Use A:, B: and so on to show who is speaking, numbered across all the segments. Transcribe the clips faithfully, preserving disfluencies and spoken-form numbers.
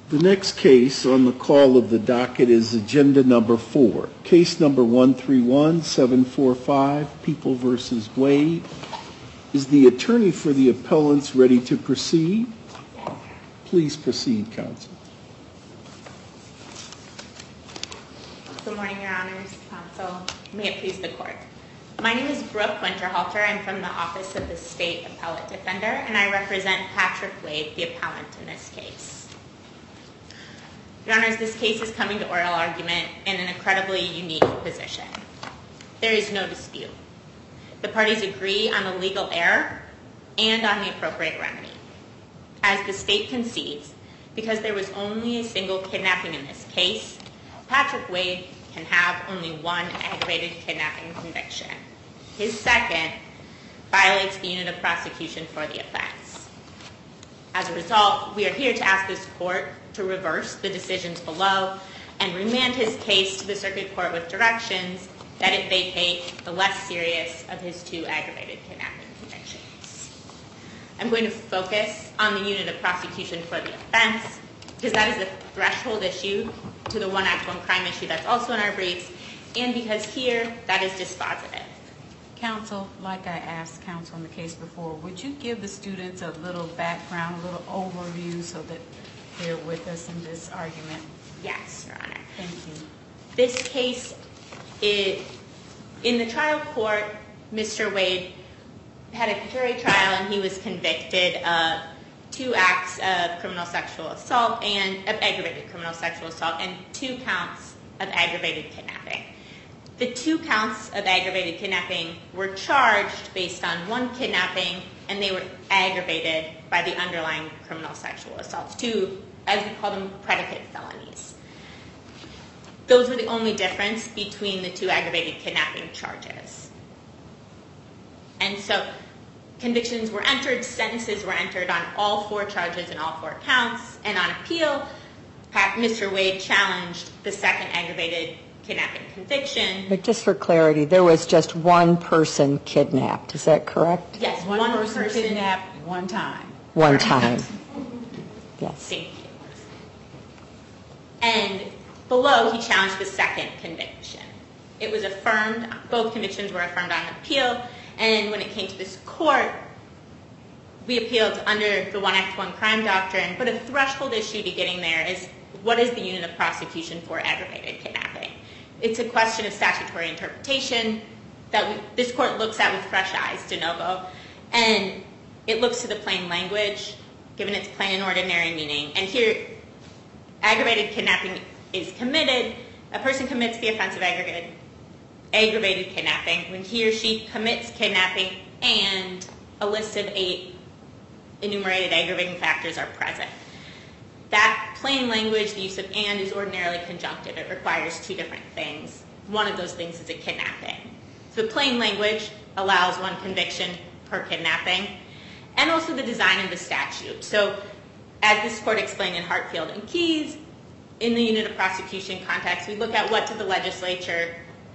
A: The next case on the call of the docket is agenda number four. Case number one three one seven four five, People v. Wade. Is the attorney for the appellants ready to proceed? Please proceed, counsel.
B: Good morning, Your Honors, counsel. May it please the court. My name is Brooke Winterhalter. I'm from the Office of the State Appellate Defender, and I represent Patrick Wade, the appellant in this case. Your Honors, this case is coming to oral argument in an incredibly unique position. There is no dispute. The parties agree on the legal error and on the appropriate remedy. As the state concedes, because there was only a single kidnapping in this case, Patrick Wade can have only one aggravated kidnapping conviction. His second violates the unit of prosecution for the offense. As a result, we are here to ask this court to reverse the decisions below and remand his case to the circuit court with directions that it vacate the less serious of his two aggravated kidnapping convictions. I'm going to focus on the unit of prosecution for the offense because that is the threshold issue to the one act, one crime issue that's also in our briefs, and because here that is dispositive.
C: Counsel, like I asked counsel in the case before, would you give the students a little background, a little overview so that they're with us in this argument?
B: Yes, Your Honor.
C: Thank you.
B: This case, is, in the trial court, Mister Wade had a jury trial and he was convicted of two acts of criminal sexual assault and of aggravated criminal sexual assault and two counts of aggravated kidnapping. The two counts of aggravated kidnapping were charged based on one kidnapping, and they were aggravated by the underlying criminal sexual assaults, two, as we call them, predicate felonies. Those were the only difference between the two aggravated kidnapping charges. And so convictions were entered, sentences were entered on all four charges and all four counts, and on appeal, Mister Wade challenged the second aggravated kidnapping conviction.
D: But just for clarity, there was just one person kidnapped. Is that correct?
B: Yes,
C: One,
B: one
C: person,
B: person
C: kidnapped one time.
D: One time. Yes.
B: Thank you. And below, he challenged the second conviction. It was affirmed, both convictions were affirmed on appeal, and when it came to this court, we appealed under the one act, one crime doctrine, but a threshold issue to getting there is what is the unit of prosecution for aggravated kidnapping? It's a question of statutory interpretation that we, this court looks at with fresh eyes, de novo, and it looks to the plain language, given its plain and ordinary meaning. And here, aggravated kidnapping is committed. A person commits the offense of aggravated, aggravated kidnapping when he or she commits kidnapping and a list of eight enumerated aggravating factors are present. That plain language, the use of and, is ordinarily conjunctive. It requires two different things. One of those things is a kidnapping. So plain language allows one conviction per kidnapping, and also the design of the statute. So as this court explained in Hartfield and Keyes, in the unit of prosecution context, we look at what did the legislature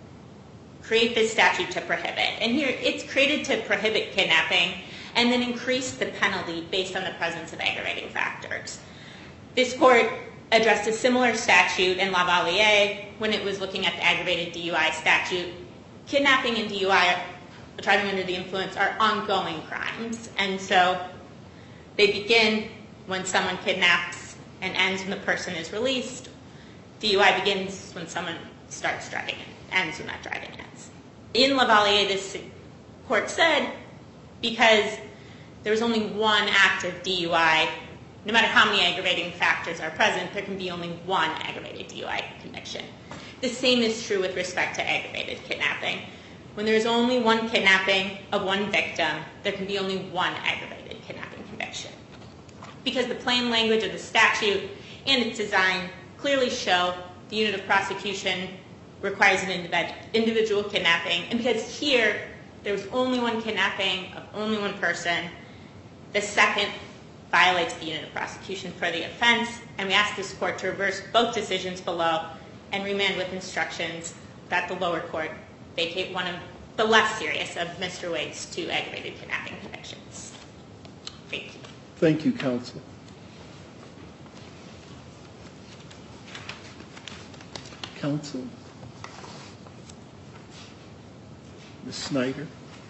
B: create this statute to prohibit. And here, it's created to prohibit kidnapping and then increase the penalty based on the presence of aggravating factors. This court addressed a similar statute in Lavalier when it was looking at the aggravated D U I statute. Kidnapping and D U I, driving under the influence, are ongoing crimes. And so they begin when someone kidnaps and ends when the person is released. D U I begins when someone starts driving and ends when that driving ends. In Lavalier, this court said, because there was only one act of D U I, no matter how many aggravating factors are present, there can be only one aggravated D U I conviction. The same is true with respect to aggravated kidnapping. When there is only one kidnapping of one victim, there can be only one aggravated kidnapping conviction. Because the plain language of the statute and its design clearly show the unit of prosecution requires an individual kidnapping, and because here there was only one kidnapping of only one person, the second violates the unit of prosecution for the offense, and we ask this court to reverse both decisions below and remand with instructions that the lower court vacate one of the less serious of Mister Wade's two aggravated kidnapping convictions. Thank you.
A: Thank you, counsel. Counsel? Miz Snyder?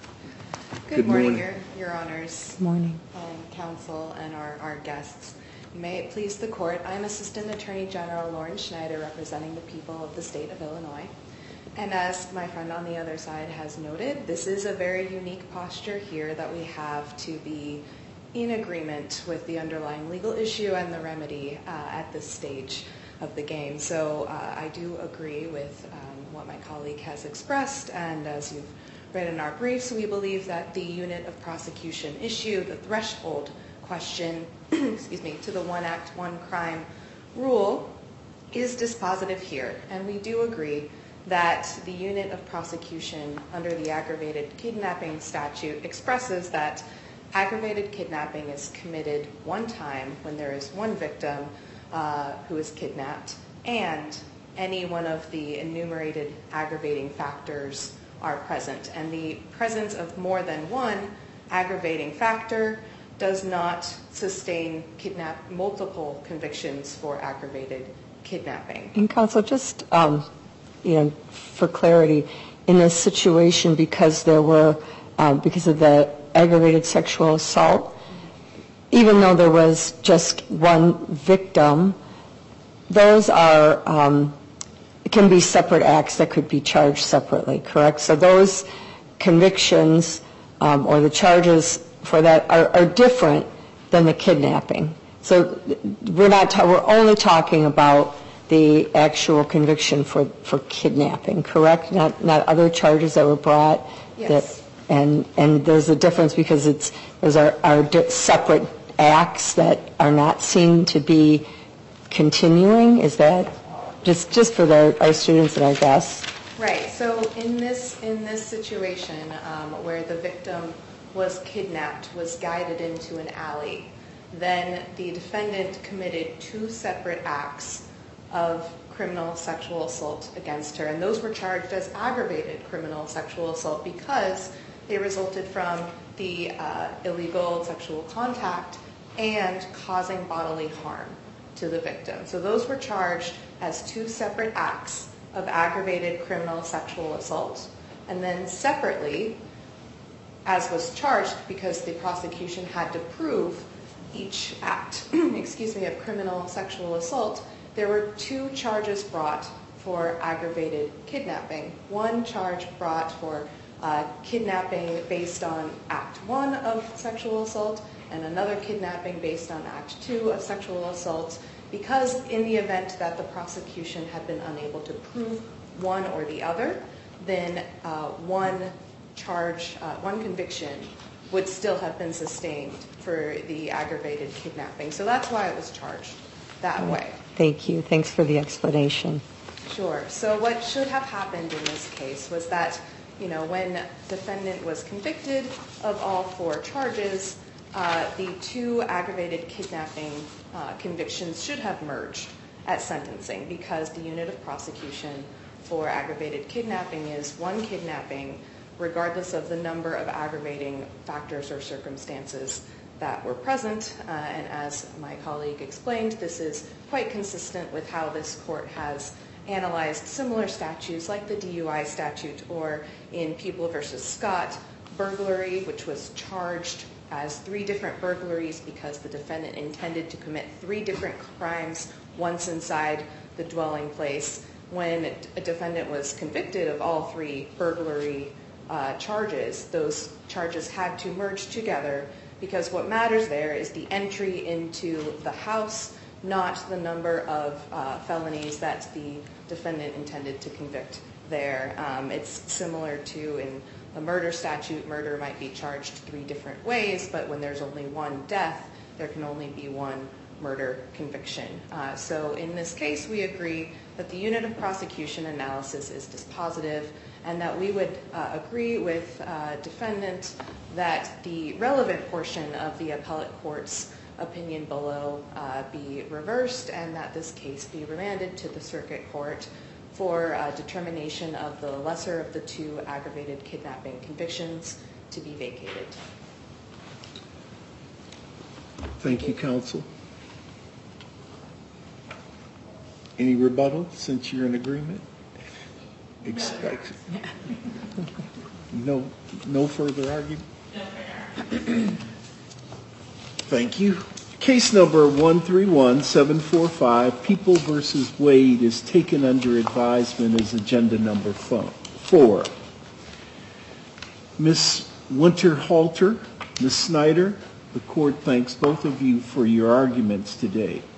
E: Good,
A: Good
E: morning,
A: morning.
E: Your, Your Honors.
D: Good morning.
E: Um, counsel and our, our guests. May it please the Court, I'm Assistant Attorney General Lauren Schneider, representing the people of the state of Illinois. And as my friend on the other side has noted, this is a very unique posture here that we have to be in agreement with the underlying legal issue and the remedy uh, at this stage of the game. So uh, I do agree with um, what my colleague has expressed, and as you've read in our briefs, we believe that the unit of prosecution issue, the threshold question, excuse me, to the one act, one crime rule is dispositive here. And we do agree that the unit of prosecution under the aggravated kidnapping statute expresses that aggravated kidnapping is committed one time when there is one victim uh, who is kidnapped, and any one of the enumerated aggravating factors are present. And the presence of more than one aggravating factor does not sustain kidnap multiple convictions for aggravated kidnapping.
D: And counsel, just um, you know, for clarity, in this situation, because there were um, because of the aggravated sexual assault, even though there was just one victim, those are um, can be separate acts that could be charged separately, correct? So those convictions um, or the charges for that are, are different than the kidnapping. So we're not ta- we're only talking about the actual conviction for, for kidnapping, correct? Not not other charges that were brought.
E: Yes.
D: That, and and there's a difference because it's those are, are di- separate acts that are not seen to be continuing. Is that just just for the, our students and our guests?
E: Right. So in this in this situation um, where the victim was kidnapped, was guided into an alley, then the defendant committed two separate acts of criminal sexual assault against her, and those were charged as aggravated criminal sexual assault because they resulted from the uh, illegal sexual contact and causing bodily harm to the victim. So those were charged as two separate acts of aggravated criminal sexual assault, and then separately, as was charged because the prosecution had to prove each act, excuse me, of criminal sexual assault, there were two charges brought for aggravated kidnapping. One charge brought for uh, kidnapping based on Act One of sexual assault, and another kidnapping based on Act Two of sexual assault, because in the event that the prosecution had been unable to prove one or the other, then uh, one charge, uh, one conviction would still have been sustained for the aggravated kidnapping. So that's why it was charged that way.
D: Thank you. Thanks for the explanation.
E: Sure. So what should have happened in this case was that, you know, when defendant was convicted of all four charges, uh, the two aggravated kidnapping uh, convictions should have merged at sentencing, because the unit of prosecution for aggravated kidnapping is one kidnapping regardless of the number of aggravating factors or circumstances that were present. Uh, and as my colleague explained, this is quite consistent with how this court has analyzed similar statutes like the D U I statute, or in People versus Scott, burglary, which was charged as three different burglaries because the defendant intended to commit three different crimes once inside the dwelling place. When a defendant was convicted of all three burglary uh, charges, those charges had to merge together, because what matters there is the entry into the house, not the number of uh, felonies that the defendant intended to convict there. Um, it's similar to in a murder statute. Murder might be charged three different ways, but when there's only one death, there can only be one murder conviction. Uh, so in this case, we agree that the unit of prosecution analysis is dispositive, and that we would uh, agree with uh, defendant that the relevant portion of the appellate court's opinion below uh, be reversed, and that this case be remanded to the circuit court for uh, determination of the lesser of the two aggravated kidnapping convictions to be vacated.
A: Thank you, counsel. Any rebuttal, since you're in agreement? Expect. No, no further argument?
B: No further.
A: Thank you. Case number one three one seven four five, People versus Wade, is taken under advisement as agenda number four. Miz Winterhalter, Miz Snyder, the court thanks both of you for your arguments today.